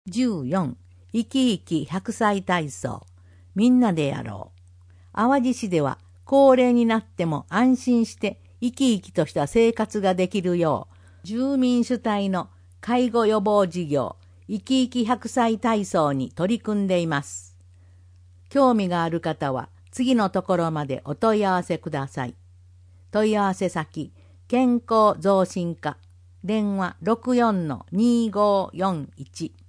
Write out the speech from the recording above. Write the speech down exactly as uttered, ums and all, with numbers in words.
じゅうよん生き生きひゃくさい体操みんなでやろう。淡路市では高齢になっても安心して生き生きとした生活ができるよう住民主体の介護予防事業生き生きひゃくさい体操に取り組んでいます。興味がある方は次のところまでお問い合わせください。問い合わせ先健康増進課電話 ろくよんのにーごーよんいち